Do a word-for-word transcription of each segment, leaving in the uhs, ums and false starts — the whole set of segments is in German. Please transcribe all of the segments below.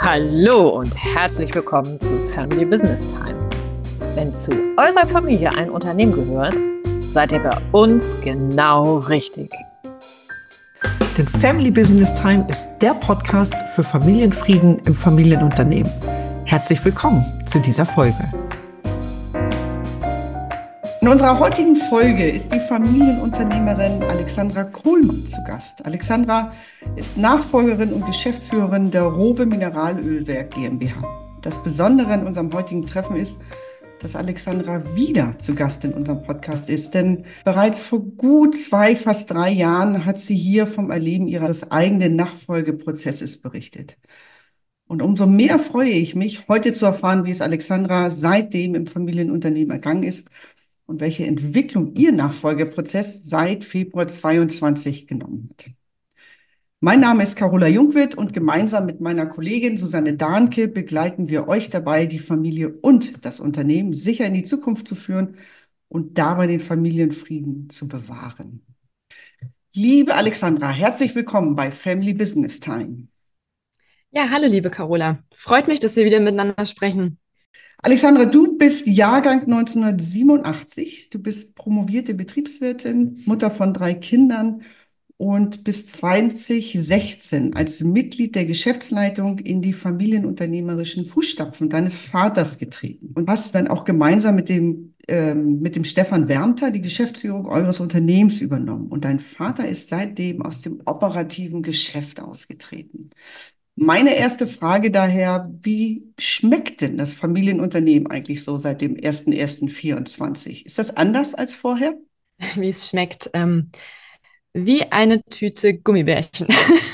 Hallo und herzlich willkommen zu Family Business Time. Wenn zu eurer Familie ein Unternehmen gehört, seid ihr bei uns genau richtig. Denn Family Business Time ist der Podcast für Familienfrieden im Familienunternehmen. Herzlich willkommen zu dieser Folge. In unserer heutigen Folge ist die Familienunternehmerin Alexandra Kohlmann zu Gast. Alexandra ist Nachfolgerin und Geschäftsführerin der Rowe Mineralölwerk GmbH. Das Besondere an unserem heutigen Treffen ist, dass Alexandra wieder zu Gast in unserem Podcast ist. Denn bereits vor gut zwei, fast drei Jahren hat sie hier vom Erleben ihres eigenen Nachfolgeprozesses berichtet. Und umso mehr freue ich mich, heute zu erfahren, wie es Alexandra seitdem im Familienunternehmen ergangen ist und welche Entwicklung ihr Nachfolgeprozess seit Februar zweiundzwanzig genommen hat. Mein Name ist Carola Jungwirth und gemeinsam mit meiner Kollegin Susanne Dahnke begleiten wir euch dabei, die Familie und das Unternehmen sicher in die Zukunft zu führen und dabei den Familienfrieden zu bewahren. Liebe Alexandra, herzlich willkommen bei Family Business Time. Ja, hallo liebe Carola. Freut mich, dass wir wieder miteinander sprechen. Alexandra, du bist Jahrgang neunzehnhundertsiebenundachtzig. Du bist promovierte Betriebswirtin, Mutter von drei Kindern und bist zwanzig sechzehn als Mitglied der Geschäftsleitung in die familienunternehmerischen Fußstapfen deines Vaters getreten und hast dann auch gemeinsam mit dem, ähm, mit dem Stefan Wermter die Geschäftsführung eures Unternehmens übernommen. Und dein Vater ist seitdem aus dem operativen Geschäft ausgetreten. Meine erste Frage daher, wie schmeckt denn das Familienunternehmen eigentlich so seit dem ersten ersten vierundzwanzig? Ist das anders als vorher? Wie es schmeckt, ähm, wie eine Tüte Gummibärchen.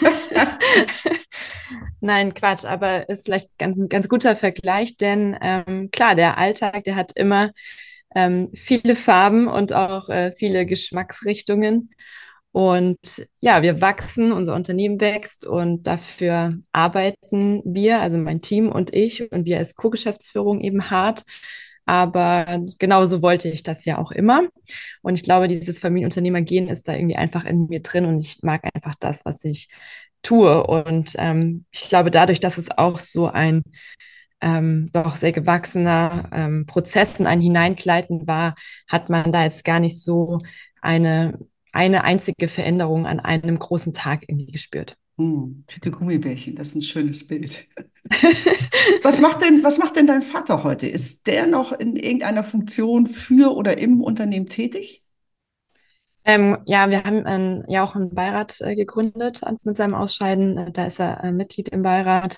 Nein, Quatsch, aber ist vielleicht ganz, ein ganz guter Vergleich, denn ähm, klar, der Alltag, der hat immer ähm, viele Farben und auch äh, viele Geschmacksrichtungen. Und ja, wir wachsen, unser Unternehmen wächst und dafür arbeiten wir, also mein Team und ich und wir als Co-Geschäftsführung eben hart. Aber genauso wollte ich das ja auch immer. Und ich glaube, dieses Familienunternehmergehen ist da irgendwie einfach in mir drin und ich mag einfach das, was ich tue. Und ähm, ich glaube, dadurch, dass es auch so ein ähm, doch sehr gewachsener ähm, Prozess in ein Hineingleiten war, hat man da jetzt gar nicht so eine, eine einzige Veränderung an einem großen Tag irgendwie gespürt. Hm, Tüte Gummibärchen, das ist ein schönes Bild. Was macht denn, was macht denn dein Vater heute? Ist der noch in irgendeiner Funktion für oder im Unternehmen tätig? Ähm, ja, wir haben ähm, ja auch einen Beirat äh, gegründet an- mit seinem Ausscheiden. Äh, Da ist er äh, Mitglied im Beirat.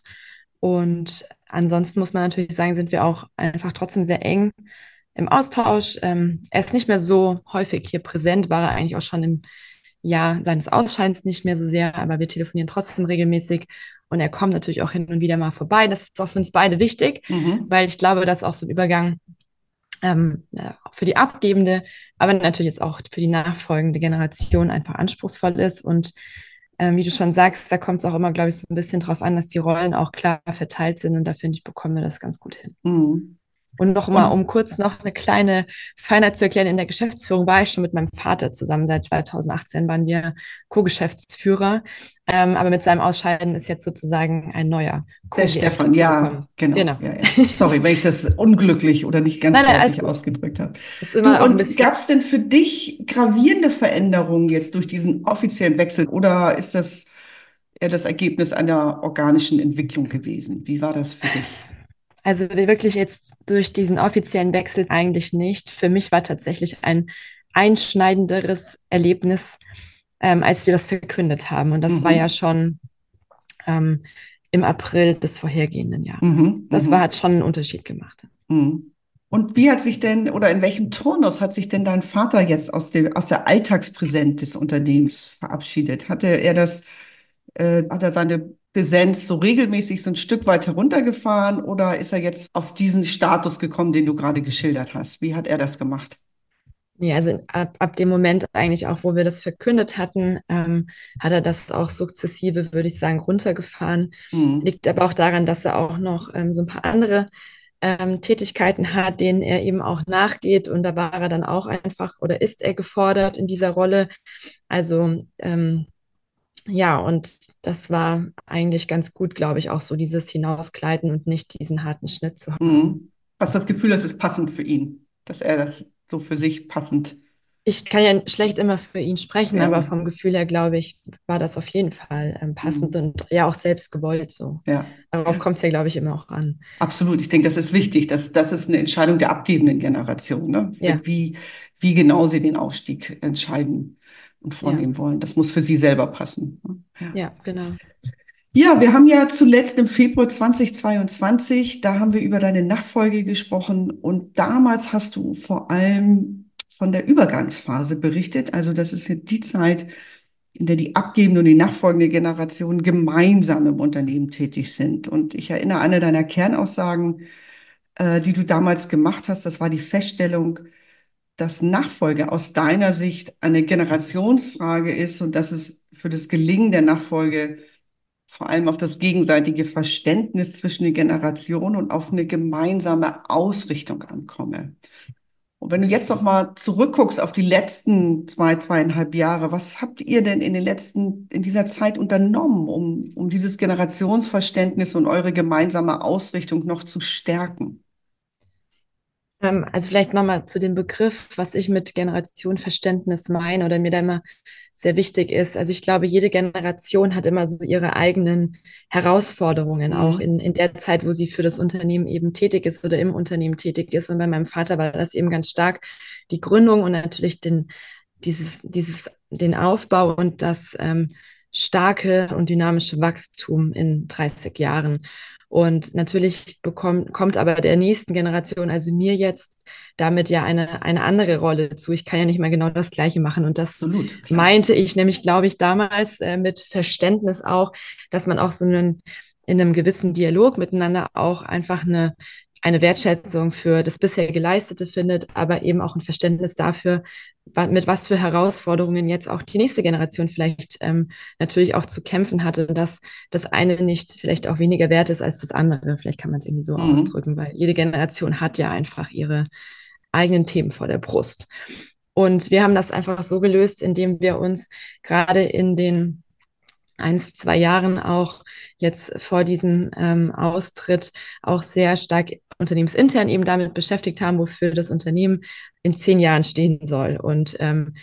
Und ansonsten muss man natürlich sagen, sind wir auch einfach trotzdem sehr eng im Austausch. Ähm, er ist nicht mehr so häufig hier präsent, war er eigentlich auch schon im Jahr seines Ausscheidens nicht mehr so sehr, aber wir telefonieren trotzdem regelmäßig. Und er kommt natürlich auch hin und wieder mal vorbei. Das ist auch für uns beide wichtig, Mhm. weil ich glaube, dass auch so ein Übergang ähm, äh, für die abgebende, aber natürlich jetzt auch für die nachfolgende Generation einfach anspruchsvoll ist. Und ähm, wie du schon sagst, da kommt es auch immer, glaube ich, so ein bisschen drauf an, dass die Rollen auch klar verteilt sind. Und da finde ich, bekommen wir das ganz gut hin. Mhm. Und noch mal, Und um kurz noch eine kleine Feinheit zu erklären, in der Geschäftsführung war ich schon mit meinem Vater zusammen. Seit zweitausendachtzehn waren wir Co-Geschäftsführer. Ähm, aber mit seinem Ausscheiden ist jetzt sozusagen ein neuer der Co-G F Stefan, ja, dazugekommen. genau. Genau. Ja, ja. Sorry, wenn ich das unglücklich oder nicht ganz Nein, nein, alles deutlich gut. ausgedrückt habe. Ist Du, immer auch ein und bisschen. gab es denn für dich gravierende Veränderungen jetzt durch diesen offiziellen Wechsel oder ist das eher das Ergebnis einer organischen Entwicklung gewesen? Wie war das für dich? Also wirklich jetzt durch diesen offiziellen Wechsel eigentlich nicht. Für mich war tatsächlich ein einschneidenderes Erlebnis, ähm, als wir das verkündet haben. Und das war ja Mhm. schon ähm, im April des vorhergehenden Jahres. Mhm. Das war, Mhm. hat schon einen Unterschied gemacht. Mhm. Und wie hat sich denn oder in welchem Turnus hat sich denn dein Vater jetzt aus dem, aus der Alltagspräsenz des Unternehmens verabschiedet? Hatte er das, äh, hat er seine Präsenz so regelmäßig so ein Stück weit heruntergefahren oder ist er jetzt auf diesen Status gekommen, den du gerade geschildert hast? Wie hat er das gemacht? Ja, also ab, ab dem Moment eigentlich auch, wo wir das verkündet hatten, ähm, hat er das auch sukzessive, würde ich sagen, runtergefahren. Mhm. Liegt aber auch daran, dass er auch noch ähm, so ein paar andere ähm, Tätigkeiten hat, denen er eben auch nachgeht. Und da war er dann auch einfach oder ist er gefordert in dieser Rolle. Also ähm, Ja, und das war eigentlich ganz gut, glaube ich, auch so dieses Hinausgleiten und nicht diesen harten Schnitt zu haben. Mhm. Hast du das Gefühl, das ist passend für ihn, dass er das so für sich passend, Ich kann ja schlecht immer für ihn sprechen, ja, aber vom Gefühl her, glaube ich, war das auf jeden Fall ähm, passend mhm. und ja auch selbst gewollt so. Ja. Darauf kommt es ja, glaube ich, immer auch an. Absolut, ich denke, das ist wichtig. Das, das ist eine Entscheidung der abgebenden Generation, ne? Ja, Wie, wie genau sie den Aufstieg entscheiden und ja, vornehmen wollen. Das muss für sie selber passen, ne? Ja. ja, genau. Ja, wir haben ja zuletzt im Februar zweitausendzweiundzwanzig, da haben wir über deine Nachfolge gesprochen und damals hast du vor allem von der Übergangsphase berichtet. Also das ist jetzt die Zeit, in der die abgebende und die nachfolgende Generation gemeinsam im Unternehmen tätig sind. Und ich erinnere an eine deiner Kernaussagen, äh, die du damals gemacht hast. Das war die Feststellung, dass Nachfolge aus deiner Sicht eine Generationsfrage ist und dass es für das Gelingen der Nachfolge vor allem auf das gegenseitige Verständnis zwischen den Generationen und auf eine gemeinsame Ausrichtung ankomme. Und wenn du jetzt noch mal zurückguckst auf die letzten zwei, zweieinhalb Jahre, was habt ihr denn in den letzten, in dieser Zeit unternommen, um, um dieses Generationsverständnis und eure gemeinsame Ausrichtung noch zu stärken? Ähm, also vielleicht nochmal zu dem Begriff, was ich mit Generationenverständnis meine oder mir da immer sehr wichtig ist. Also ich glaube, jede Generation hat immer so ihre eigenen Herausforderungen, auch Mhm. in, in der Zeit, wo sie für das Unternehmen eben tätig ist oder im Unternehmen tätig ist. Und bei meinem Vater war das eben ganz stark die Gründung und natürlich den, dieses, dieses, den Aufbau und das ähm, starke und dynamische Wachstum in dreißig Jahren. Und natürlich bekommt, kommt aber der nächsten Generation, also mir jetzt, damit ja eine, eine andere Rolle zu. Ich kann ja nicht mehr genau das Gleiche machen. Und das Absolut, klar. meinte ich nämlich, glaube ich, damals äh, mit Verständnis auch, dass man auch so einen, in einem gewissen Dialog miteinander auch einfach eine, eine Wertschätzung für das bisher Geleistete findet, aber eben auch ein Verständnis dafür, mit was für Herausforderungen jetzt auch die nächste Generation vielleicht ähm, natürlich auch zu kämpfen hatte und dass das eine nicht vielleicht auch weniger wert ist als das andere. Vielleicht kann man es irgendwie so Mhm. ausdrücken, weil jede Generation hat ja einfach ihre eigenen Themen vor der Brust. Und wir haben das einfach so gelöst, indem wir uns gerade in den eins, zwei Jahren auch jetzt vor diesem ähm, Austritt auch sehr stark unternehmensintern eben damit beschäftigt haben, wofür das Unternehmen in zehn Jahren stehen soll. Und ähm,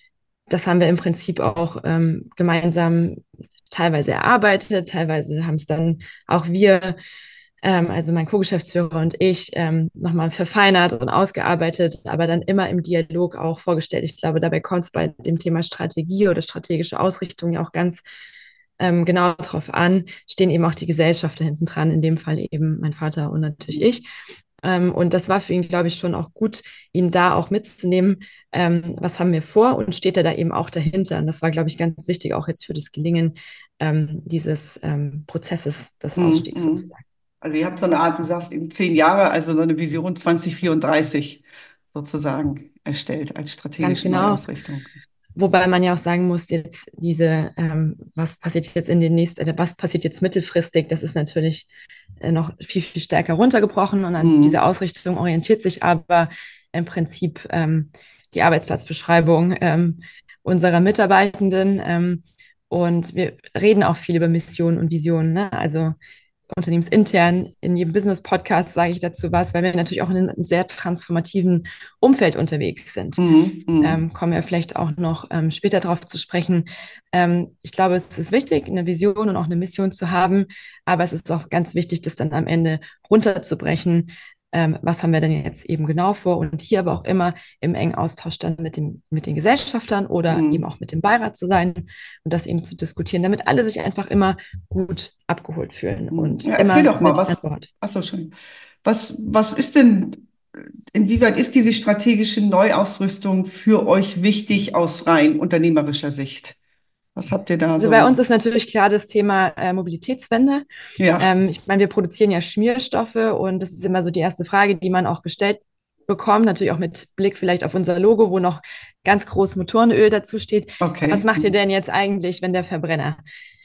das haben wir im Prinzip auch ähm, gemeinsam teilweise erarbeitet, teilweise haben es dann auch wir, ähm, also mein Co-Geschäftsführer und ich, ähm, nochmal verfeinert und ausgearbeitet, aber dann immer im Dialog auch vorgestellt. Ich glaube, dabei kommt es bei dem Thema Strategie oder strategische Ausrichtung ja auch ganz ähm, genau darauf an, stehen eben auch die Gesellschafter hinten dran, in dem Fall eben mein Vater und natürlich ich. Ähm, und das war für ihn, glaube ich, schon auch gut, ihn da auch mitzunehmen. Ähm, was haben wir vor und steht er da eben auch dahinter? Und das war, glaube ich, ganz wichtig auch jetzt für das Gelingen ähm, dieses ähm, Prozesses des Mhm. Ausstiegs Mhm. sozusagen. Also ihr habt so eine Art, du sagst eben zehn Jahre, also so eine Vision zwanzig vierunddreißig sozusagen erstellt als Ganz strategische genau. Neuausrichtung. Wobei man ja auch sagen muss, jetzt diese, ähm, was passiert jetzt in den nächsten, äh, was passiert jetzt mittelfristig, das ist natürlich äh, noch viel, viel stärker runtergebrochen und an diese Mhm. Ausrichtung orientiert sich aber im Prinzip ähm, die Arbeitsplatzbeschreibung ähm, unserer Mitarbeitenden. Ähm, und wir reden auch viel über Missionen und Visionen, ne? Also unternehmensintern, in jedem Business-Podcast sage ich dazu was, weil wir natürlich auch in einem sehr transformativen Umfeld unterwegs sind. Mhm. Mhm. Ähm, kommen wir vielleicht auch noch ähm, später darauf zu sprechen. Ähm, ich glaube, es ist wichtig, eine Vision und auch eine Mission zu haben, aber es ist auch ganz wichtig, das dann am Ende runterzubrechen. Ähm, was haben wir denn jetzt eben genau vor? Und hier aber auch immer im engen Austausch dann mit, dem, mit den Gesellschaftern oder eben Mhm. auch mit dem Beirat zu sein und das eben zu diskutieren, damit alle sich einfach immer gut abgeholt fühlen Mhm. und Ja, erzähl immer doch mal, mit an was, Bord. ach so, schön. Was, was ist denn, inwieweit ist diese strategische Neuausrüstung für euch wichtig aus rein unternehmerischer Sicht? Was habt ihr da Also bei uns so? ist natürlich klar das Thema äh, Mobilitätswende. Ja, Ähm, ich meine, wir produzieren ja Schmierstoffe und das ist immer so die erste Frage, die man auch gestellt bekommt, natürlich auch mit Blick vielleicht auf unser Logo, wo noch ganz groß Motorenöl dazu steht. Was okay. macht ihr Mhm. denn jetzt eigentlich, wenn der Verbrenner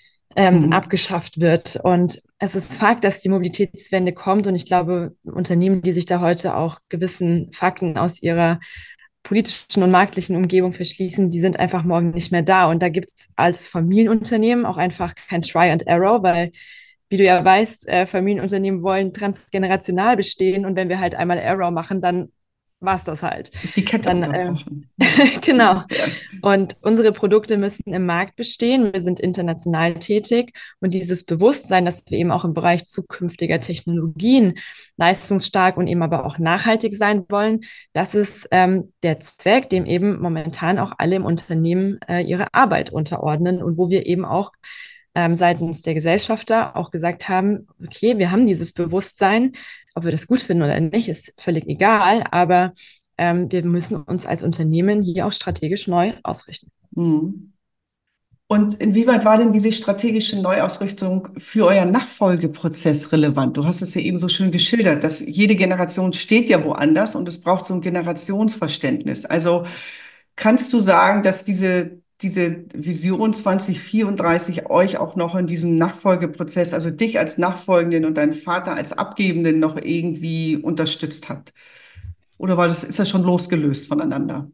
ähm, Mhm. abgeschafft wird? Und es ist Fakt, dass die Mobilitätswende kommt und ich glaube, Unternehmen, die sich da heute auch gewissen Fakten aus ihrer politischen und marktlichen Umgebung verschließen, die sind einfach morgen nicht mehr da. Und da gibt es als Familienunternehmen auch einfach kein Try and Error, weil, wie du ja weißt, äh, Familienunternehmen wollen transgenerational bestehen. Und wenn wir halt einmal Error machen, dann war es das halt. Ist die Kette Dann, äh, unterbrochen. genau. Ja. Und unsere Produkte müssen im Markt bestehen. Wir sind international tätig und dieses Bewusstsein, dass wir eben auch im Bereich zukünftiger Technologien leistungsstark und eben aber auch nachhaltig sein wollen, das ist ähm, der Zweck, dem eben momentan auch alle im Unternehmen äh, ihre Arbeit unterordnen und wo wir eben auch ähm, seitens der Gesellschafter auch gesagt haben, okay, wir haben dieses Bewusstsein, ob wir das gut finden oder nicht, ist völlig egal, aber ähm, wir müssen uns als Unternehmen hier auch strategisch neu ausrichten. Mhm. Und inwieweit war denn diese strategische Neuausrichtung für euren Nachfolgeprozess relevant? Du hast es ja eben so schön geschildert, dass jede Generation steht ja woanders und es braucht so ein Generationsverständnis. Also kannst du sagen, dass diese, diese Vision zwanzig vierunddreißig euch auch noch in diesem Nachfolgeprozess, also dich als Nachfolgenden und deinen Vater als Abgebenden noch irgendwie unterstützt hat? Oder war das, ist das schon losgelöst voneinander?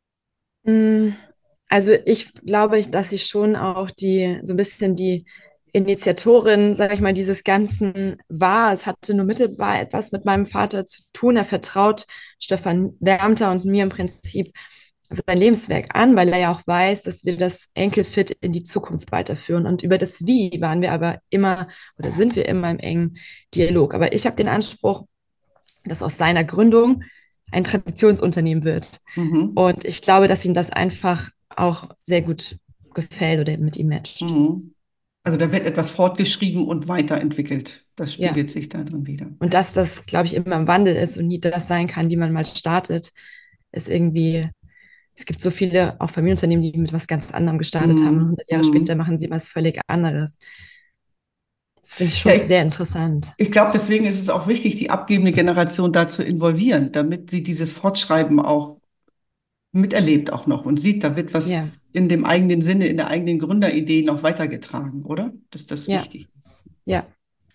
Mm, Also ich glaube, dass ich schon auch die, so ein bisschen die Initiatorin, sage ich mal, dieses Ganzen war. Es hatte nur mittelbar etwas mit meinem Vater zu tun. Er vertraut Stefan Wermter und mir im Prinzip sein Lebenswerk an, weil er ja auch weiß, dass wir das Enkelfit in die Zukunft weiterführen. Und über das Wie waren wir aber immer oder sind wir immer im engen Dialog. Aber ich habe den Anspruch, dass aus seiner Gründung ein Traditionsunternehmen wird. Mhm. Und ich glaube, dass ihm das einfach auch sehr gut gefällt oder mit ihm matcht. Mhm. Also da wird etwas fortgeschrieben und weiterentwickelt. Das Ja. spiegelt sich da drin wieder. Und dass das, glaube ich, immer im Wandel ist und nie das sein kann, wie man mal startet, ist irgendwie, es gibt so viele auch Familienunternehmen, die mit was ganz anderem gestartet haben und Mhm. hundert Jahre später Mhm. machen sie was völlig anderes. Das finde ich Ja, schon ich, sehr interessant. ich glaube, deswegen ist es auch wichtig, die abgebende Generation da zu involvieren, damit sie dieses Fortschreiben auch miterlebt auch noch und sieht, da wird was Ja, in dem eigenen Sinne, in der eigenen Gründeridee noch weitergetragen, oder? Das ist das ja, wichtig. ja.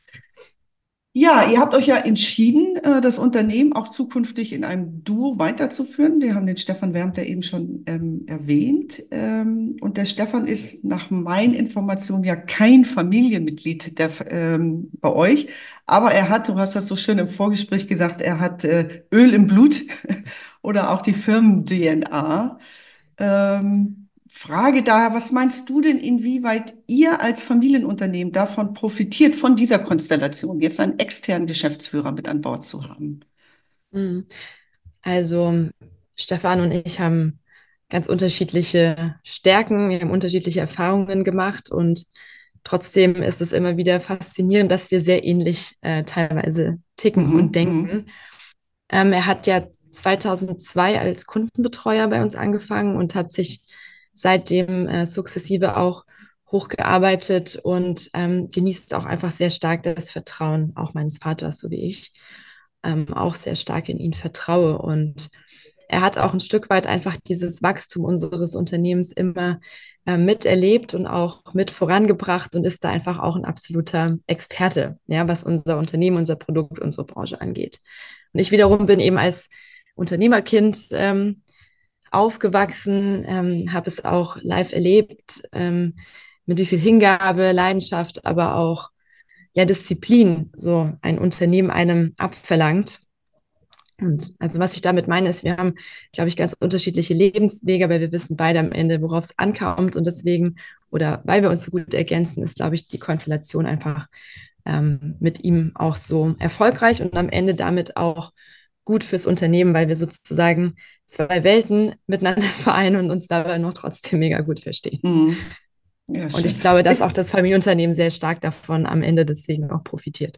Ja, ihr habt euch ja entschieden, äh, das Unternehmen auch zukünftig in einem Duo weiterzuführen. Wir haben den Stefan Wermter eben schon ähm, erwähnt. Ähm, und der Stefan ist nach meinen Informationen ja kein Familienmitglied der, ähm, bei euch. Aber er hat, du hast das so schön im Vorgespräch gesagt, er hat äh, Öl im Blut oder auch die Firmen-D N A. Ähm, Frage daher, was meinst du denn, inwieweit ihr als Familienunternehmen davon profitiert, von dieser Konstellation, jetzt einen externen Geschäftsführer mit an Bord zu haben? Mhm. Also Stefan und ich haben ganz unterschiedliche Stärken, wir haben unterschiedliche Erfahrungen gemacht und trotzdem ist es immer wieder faszinierend, dass wir sehr ähnlich äh, teilweise ticken und Mhm, mhm, denken. Ähm, er hat ja zweitausendzwei als Kundenbetreuer bei uns angefangen und hat sich seitdem äh, sukzessive auch hochgearbeitet und ähm, genießt auch einfach sehr stark das Vertrauen auch meines Vaters, so wie ich ähm, auch sehr stark in ihn vertraue. Und er hat auch ein Stück weit einfach dieses Wachstum unseres Unternehmens immer äh, miterlebt und auch mit vorangebracht und ist da einfach auch ein absoluter Experte, ja, was unser Unternehmen, unser Produkt, unsere Branche angeht. Und ich wiederum bin eben als Unternehmerkind ähm, aufgewachsen, ähm, habe es auch live erlebt, ähm, mit wie viel Hingabe, Leidenschaft, aber auch ja, Disziplin so ein Unternehmen einem abverlangt. Und also was ich damit meine, ist, wir haben, glaube ich, ganz unterschiedliche Lebenswege, aber wir wissen beide am Ende, worauf es ankommt. Und deswegen, oder weil wir uns so gut ergänzen, ist, glaube ich, die Konstellation einfach ähm, mit ihm auch so erfolgreich und am Ende damit auch gut fürs Unternehmen, weil wir sozusagen zwei Welten miteinander vereinen und uns dabei noch trotzdem mega gut verstehen. mhm. Ja, Und schön. ich glaube, dass auch Ist, das Familienunternehmen sehr stark davon am Ende deswegen auch profitiert.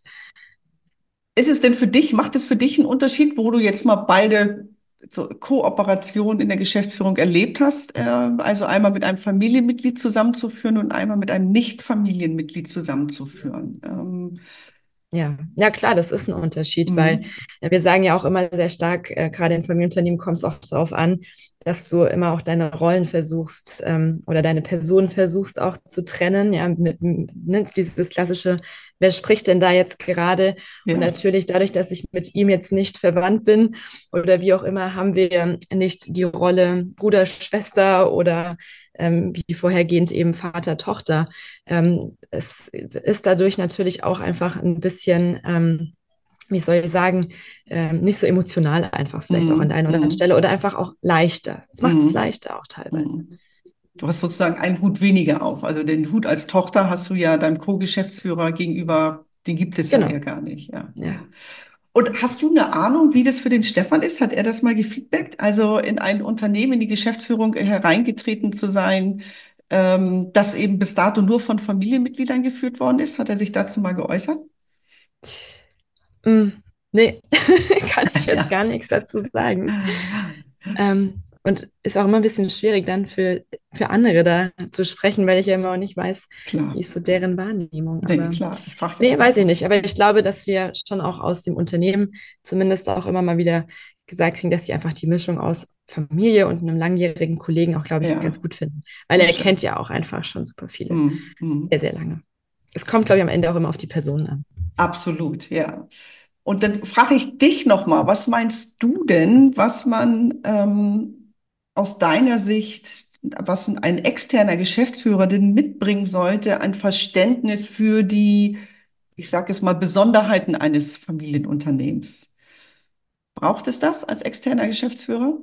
ist es denn für dich, macht es für dich einen Unterschied, wo du jetzt mal beide so Kooperationen in der Geschäftsführung erlebt hast? Äh, also einmal mit einem Familienmitglied zusammenzuführen und einmal mit einem Nicht-Familienmitglied zusammenzuführen. Ähm, Ja, ja klar, das ist ein Unterschied, weil mhm. äh, wir sagen ja auch immer sehr stark, äh, gerade in Familienunternehmen kommt es auch darauf an, dass du immer auch deine Rollen versuchst ähm, oder deine Person versuchst auch zu trennen. Ja, mit, ne, dieses klassische, wer spricht denn da jetzt gerade? Und Ja. natürlich dadurch, dass ich mit ihm jetzt nicht verwandt bin oder wie auch immer, haben wir nicht die Rolle Bruder, Schwester oder ähm, wie vorhergehend eben Vater, Tochter. Ähm, es ist dadurch natürlich auch einfach ein bisschen ähm, wie soll ich sagen, ähm, nicht so emotional einfach vielleicht auch an Mhm. der einen oder anderen Mhm. Stelle oder einfach auch leichter. Es macht es Mhm. leichter auch teilweise. Mhm. Du hast sozusagen einen Hut weniger auf. Also den Hut als Tochter hast du ja deinem Co-Geschäftsführer gegenüber, den gibt es ja Genau, eher gar nicht. Ja, ja. ja. Und hast du eine Ahnung, wie das für den Stefan ist? Hat er das mal gefeedbackt? Also in ein Unternehmen, in die Geschäftsführung hereingetreten zu sein, ähm, das eben bis dato nur von Familienmitgliedern geführt worden ist? Hat er sich dazu mal geäußert? Mm, nee, kann ich jetzt Ja. gar nichts dazu sagen. Ähm, und ist auch immer ein bisschen schwierig dann für, für andere da zu sprechen, weil ich ja immer auch nicht weiß, Klar. wie ist so deren Wahrnehmung. Nee, Aber klar. Ich frage ja auch nee, mal weiß ich so. nicht. Aber ich glaube, dass wir schon auch aus dem Unternehmen zumindest auch immer mal wieder gesagt kriegen, dass sie einfach die Mischung aus Familie und einem langjährigen Kollegen auch, glaube ich, Ja, ganz gut finden. Weil na er kennt schön. ja auch einfach schon super viele, Mhm. Mhm. sehr, sehr lange. Es kommt, glaube ich, am Ende auch immer auf die Person an. Absolut, ja. Und dann frage ich dich nochmal, was meinst du denn, was man ähm, aus deiner Sicht, was ein externer Geschäftsführer denn mitbringen sollte, ein Verständnis für die, ich sage es mal, Besonderheiten eines Familienunternehmens? Braucht es das als externer Geschäftsführer?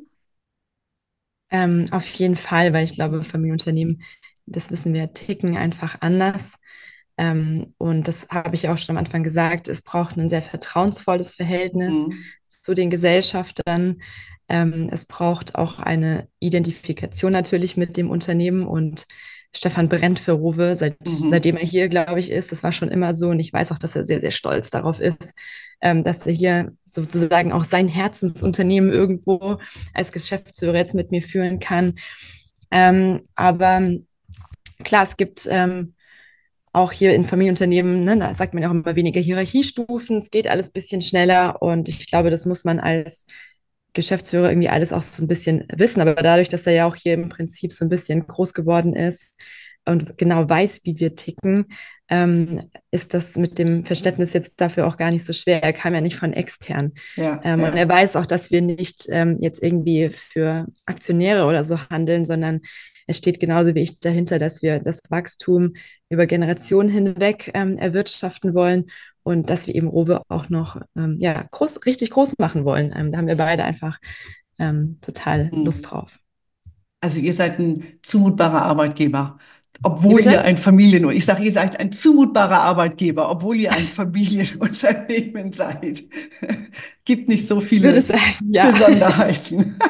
Ähm, auf jeden Fall, weil ich glaube, Familienunternehmen, das wissen wir, ticken einfach anders. Ähm, und das habe ich auch schon am Anfang gesagt, es braucht ein sehr vertrauensvolles Verhältnis Mhm. zu den Gesellschaftern. Ähm, es braucht auch eine Identifikation natürlich mit dem Unternehmen und Stefan brennt für Rowe, seit, Mhm. seitdem er hier, glaube ich, ist. Das war schon immer so und ich weiß auch, dass er sehr, sehr stolz darauf ist, ähm, dass er hier sozusagen auch sein Herzensunternehmen irgendwo als Geschäftsführer jetzt mit mir führen kann. Ähm, aber klar, es gibt ähm, auch hier in Familienunternehmen, ne, da sagt man ja auch immer weniger Hierarchiestufen, es geht alles ein bisschen schneller und ich glaube, das muss man als Geschäftsführer irgendwie alles auch so ein bisschen wissen. Aber dadurch, dass er ja auch hier im Prinzip so ein bisschen groß geworden ist und genau weiß, wie wir ticken, ähm, ist das mit dem Verständnis jetzt dafür auch gar nicht so schwer. Er kam ja nicht von extern. Ja, Ähm, und er ja. weiß auch, dass wir nicht ähm, jetzt irgendwie für Aktionäre oder so handeln, sondern es steht genauso wie ich dahinter, dass wir das Wachstum über Generationen hinweg ähm, erwirtschaften wollen und dass wir eben Rowe auch noch ähm, ja, groß, richtig groß machen wollen. Ähm, da haben wir beide einfach ähm, total Mhm. Lust drauf. Also ihr seid ein zumutbarer Arbeitgeber, Wie obwohl ihr bitte? ein Familien, ich sage, ihr seid ein zumutbarer Arbeitgeber, obwohl ihr ein Familienunternehmen seid. Gibt nicht so Ich würde viele sagen, ja. Besonderheiten.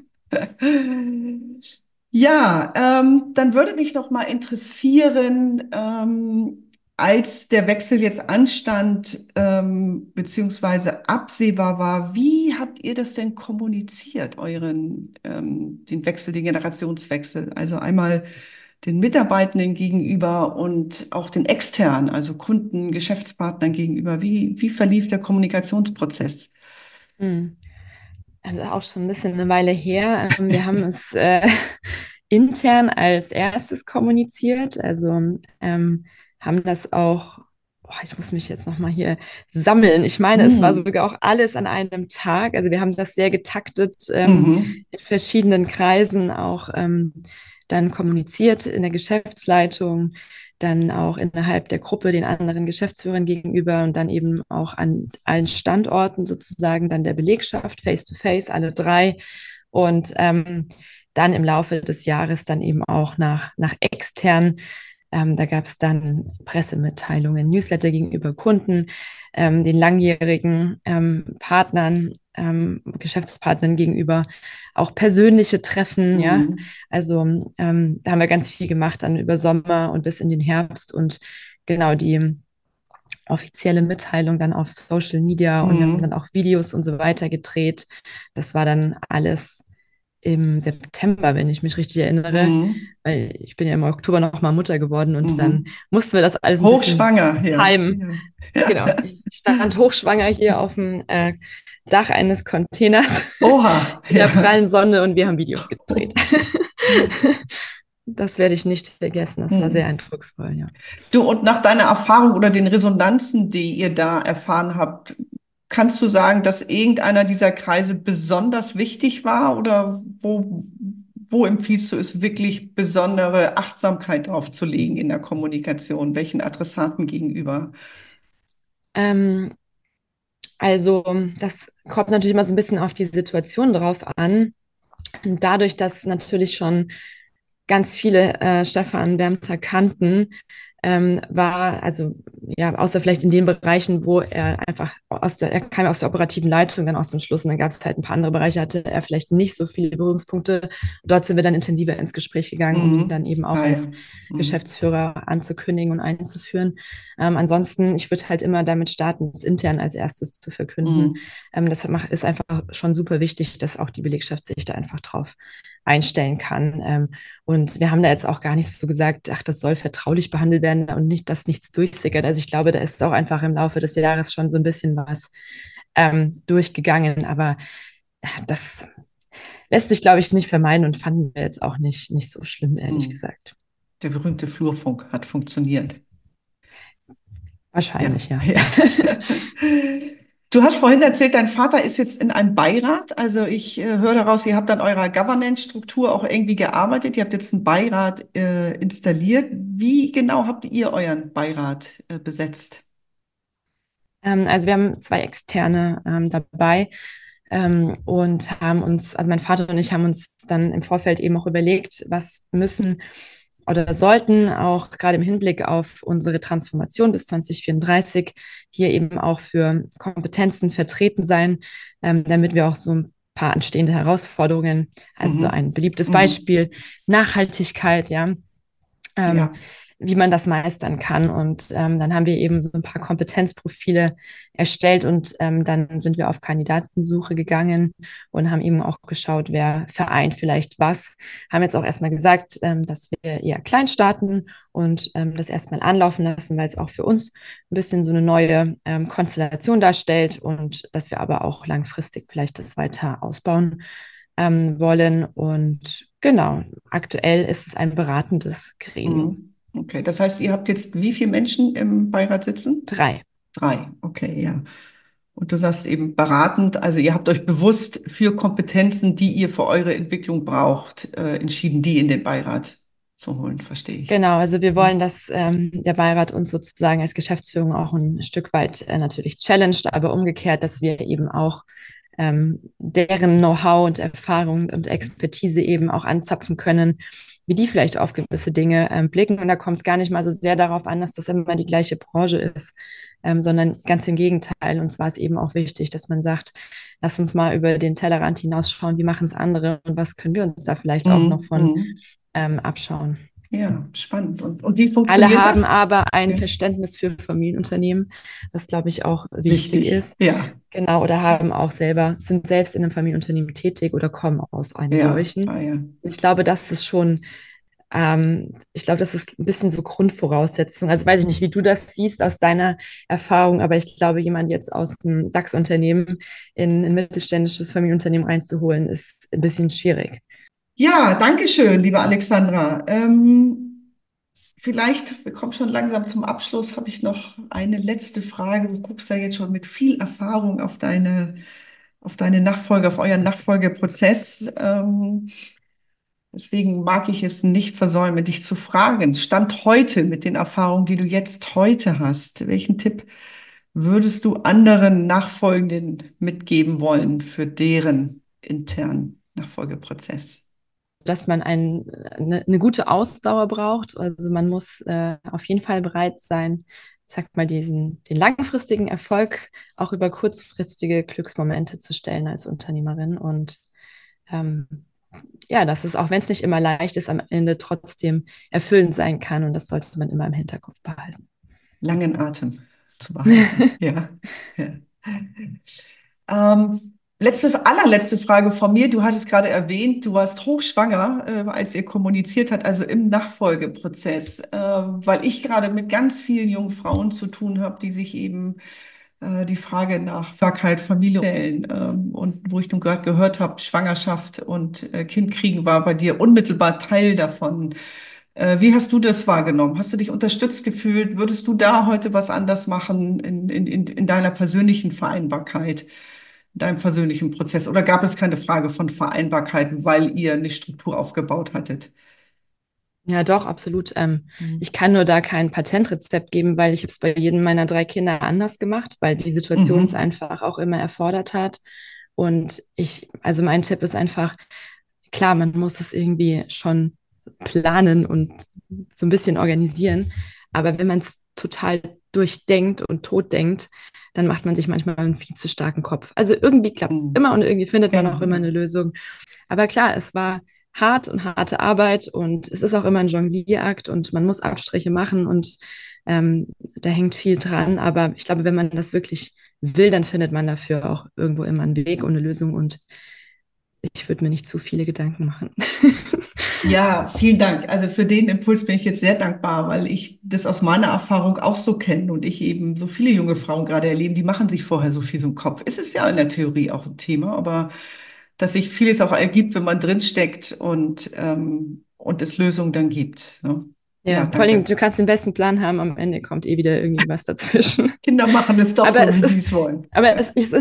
Ja, ähm, dann würde mich noch mal interessieren, ähm, als der Wechsel jetzt anstand, ähm, beziehungsweise absehbar war, wie habt ihr das denn kommuniziert, euren, ähm, den Wechsel, den Generationswechsel? Also einmal den Mitarbeitenden gegenüber und auch den externen, also Kunden, Geschäftspartnern gegenüber. Wie, wie verlief der Kommunikationsprozess? Hm. Also auch schon ein bisschen eine Weile her. Ähm, wir haben es äh, intern als erstes kommuniziert. Also ähm, haben das auch, boah, ich muss mich jetzt nochmal hier sammeln. Ich meine, es war Hm. sogar auch alles an einem Tag. Also wir haben das sehr getaktet ähm, Mhm. in verschiedenen Kreisen auch ähm, dann kommuniziert in der Geschäftsleitung, dann auch innerhalb der Gruppe den anderen Geschäftsführern gegenüber und dann eben auch an allen Standorten sozusagen dann der Belegschaft, face to face, alle drei. Und ähm, dann im Laufe des Jahres dann eben auch nach, nach extern. Ähm, da gab es dann Pressemitteilungen, Newsletter gegenüber Kunden, ähm, den langjährigen ähm, Partnern, ähm, Geschäftspartnern gegenüber, auch persönliche Treffen, ja. Mhm. Also ähm, da haben wir ganz viel gemacht dann über Sommer und bis in den Herbst und genau die offizielle Mitteilung dann auf Social Media und wir haben dann Mhm. auch Videos und so weiter gedreht. Das war dann alles im September, wenn ich mich richtig erinnere, Mhm. weil ich bin ja im Oktober noch mal Mutter geworden und dann Mhm. mussten wir das alles ein bisschen Hochschwanger, ja. timen. Ja. Genau, Ja. ich stand hochschwanger hier auf dem äh, Dach eines Containers Oha, in der ja. prallen Sonne und wir haben Videos gedreht. Oh. Ja. Das werde ich nicht vergessen. Das war sehr Mhm. eindrucksvoll, ja. Du, und nach deiner Erfahrung oder den Resonanzen, die ihr da erfahren habt, kannst du sagen, dass irgendeiner dieser Kreise besonders wichtig war oder wo, wo empfiehlst du es wirklich besondere Achtsamkeit drauf zu legen in der Kommunikation? Welchen Adressaten gegenüber? Ähm, also das kommt natürlich immer so ein bisschen auf die Situation drauf an. Und dadurch, dass natürlich schon ganz viele äh, Stefan Wärmter kannten, ähm, war, also ja, außer vielleicht in den Bereichen, wo er einfach aus der, er kam aus der operativen Leitung dann auch zum Schluss und dann gab es halt ein paar andere Bereiche, hatte er vielleicht nicht so viele Berührungspunkte. Dort sind wir dann intensiver ins Gespräch gegangen, um ihn dann Mhm. eben auch Ah ja. als Mhm. Geschäftsführer anzukündigen und einzuführen. Ähm, ansonsten, ich würde halt immer damit starten, es intern als erstes zu verkünden. Mhm. Ähm, das ist einfach schon super wichtig, dass auch die Belegschaft sich da einfach drauf einstellen kann. Ähm, und wir haben da jetzt auch gar nicht so gesagt, ach, das soll vertraulich behandelt werden und nicht, dass nichts durchsickert. Also ich glaube, da ist auch einfach im Laufe des Jahres schon so ein bisschen was ähm, durchgegangen. Aber das lässt sich, glaube ich, nicht vermeiden und fanden wir jetzt auch nicht, nicht so schlimm, ehrlich Mhm. gesagt. Der berühmte Flurfunk hat funktioniert. Ja, Wahrscheinlich, ja. ja. Du hast vorhin erzählt, dein Vater ist jetzt in einem Beirat. Also ich äh, höre daraus, ihr habt an eurer Governance-Struktur auch irgendwie gearbeitet. Ihr habt jetzt einen Beirat äh, installiert. Wie genau habt ihr euren Beirat äh, besetzt? Ähm, also wir haben zwei Externe ähm, dabei ähm, und haben uns, also mein Vater und ich haben uns dann im Vorfeld eben auch überlegt, was müssen oder sollten auch gerade im Hinblick auf unsere Transformation bis zwanzig vierunddreißig hier eben auch für Kompetenzen vertreten sein, ähm, damit wir auch so ein paar anstehende Herausforderungen, also Mhm. ein beliebtes Mhm. Beispiel, Nachhaltigkeit, ja, ähm, Ja. wie man das meistern kann. Und ähm, dann haben wir eben so ein paar Kompetenzprofile erstellt und ähm, dann sind wir auf Kandidatensuche gegangen und haben eben auch geschaut, wer vereint vielleicht was. Haben jetzt auch erstmal gesagt, ähm, dass wir eher klein starten und ähm, das erstmal anlaufen lassen, weil es auch für uns ein bisschen so eine neue ähm, Konstellation darstellt und dass wir aber auch langfristig vielleicht das weiter ausbauen ähm, wollen. Und genau, aktuell ist es ein beratendes Gremium. Mhm. Okay, das heißt, ihr habt jetzt wie viele Menschen im Beirat sitzen? Drei. Drei. Okay, ja. Und du sagst eben beratend, also ihr habt euch bewusst für Kompetenzen, die ihr für eure Entwicklung braucht, äh, entschieden, die in den Beirat zu holen, verstehe ich. Genau, also wir wollen, Mhm. dass ähm, der Beirat uns sozusagen als Geschäftsführung auch ein Stück weit äh, natürlich challenged, aber umgekehrt, dass wir eben auch ähm, deren Know-how und Erfahrung und Expertise eben auch anzapfen können, wie die vielleicht auf gewisse Dinge ähm, blicken. Und da kommt es gar nicht mal so sehr darauf an, dass das immer die gleiche Branche ist, ähm, sondern ganz im Gegenteil. Und zwar ist eben auch wichtig, dass man sagt, lass uns mal über den Tellerrand hinausschauen, wie machen es andere und was können wir uns da vielleicht auch noch Mhm. von Mhm. ähm, abschauen. Ja, spannend. Und, und wie Alle funktioniert haben das? aber ein Ja. Verständnis für Familienunternehmen, was, glaube ich, auch wichtig Wichtig. ist. Ja, Genau, oder haben auch selber, sind selbst in einem Familienunternehmen tätig oder kommen aus einem ja, solchen. ah, ja. Ich glaube, das ist schon, ähm, ich glaube, das ist ein bisschen so Grundvoraussetzung. Also weiß ich nicht, wie du das siehst aus deiner Erfahrung, aber ich glaube, jemand jetzt aus dem DAX-Unternehmen in ein mittelständisches Familienunternehmen reinzuholen, ist ein bisschen schwierig. Ja, danke schön, liebe Alexandra. Ähm, vielleicht, wir kommen schon langsam zum Abschluss, habe ich noch eine letzte Frage. Du guckst da jetzt schon mit viel Erfahrung auf deine, auf deine Nachfolge, auf euren Nachfolgeprozess. Ähm, deswegen mag ich es nicht versäumen, dich zu fragen. Stand heute mit den Erfahrungen, die du jetzt heute hast, welchen Tipp würdest du anderen Nachfolgenden mitgeben wollen für deren internen Nachfolgeprozess? Dass man ein, eine, eine gute Ausdauer braucht. Also man muss äh, auf jeden Fall bereit sein, ich sag mal, diesen, den langfristigen Erfolg auch über kurzfristige Glücksmomente zu stellen als Unternehmerin. Und ähm, ja, dass es, auch wenn es nicht immer leicht ist, am Ende trotzdem erfüllend sein kann. Und das sollte man immer im Hinterkopf behalten. Langen Atem zu behalten. Ja. Ja. Ähm, Letzte, allerletzte Frage von mir. Du hattest gerade erwähnt, du warst hochschwanger, äh, als ihr kommuniziert habt, also im Nachfolgeprozess, äh, weil ich gerade mit ganz vielen jungen Frauen zu tun habe, die sich eben äh, die Frage nach Fruchtbarkeit, Familie stellen. Ähm, und wo ich nun gerade gehört habe, Schwangerschaft und äh, Kind kriegen war bei dir unmittelbar Teil davon. Äh, wie hast du das wahrgenommen? Hast du dich unterstützt gefühlt? Würdest du da heute was anders machen in, in, in, in deiner persönlichen Vereinbarkeit, in deinem persönlichen Prozess? Oder gab es keine Frage von Vereinbarkeit, weil ihr eine Struktur aufgebaut hattet? Ja, doch, absolut. Ähm, Mhm. ich kann nur da kein Patentrezept geben, weil ich habe es bei jedem meiner drei Kinder anders gemacht, weil die Situation es Mhm. einfach auch immer erfordert hat. Und ich, also mein Tipp ist einfach, klar, man muss es irgendwie schon planen und so ein bisschen organisieren. Aber wenn man es total durchdenkt und totdenkt, dann macht man sich manchmal einen viel zu starken Kopf. Also irgendwie klappt es Mhm. immer und irgendwie findet man Kennt auch immer eine man. Lösung. Aber klar, es war hart und harte Arbeit und es ist auch immer ein Jonglierakt und man muss Abstriche machen und ähm, da hängt viel dran. Aber ich glaube, wenn man das wirklich will, dann findet man dafür auch irgendwo immer einen Weg und eine Lösung und ich würde mir nicht zu viele Gedanken machen. Ja, vielen Dank. Also für den Impuls bin ich jetzt sehr dankbar, weil ich das aus meiner Erfahrung auch so kenne und ich eben so viele junge Frauen gerade erlebe, die machen sich vorher so viel so im Kopf. Es ist ja in der Theorie auch ein Thema, aber dass sich vieles auch ergibt, wenn man drinsteckt und, ähm, und es Lösungen dann gibt. Ne? Ja, Ja, vor allem, danke. du kannst den besten Plan haben, am Ende kommt eh wieder irgendwie was dazwischen. Kinder machen es doch Aber so, es wie sie ist, es wollen. aber es, es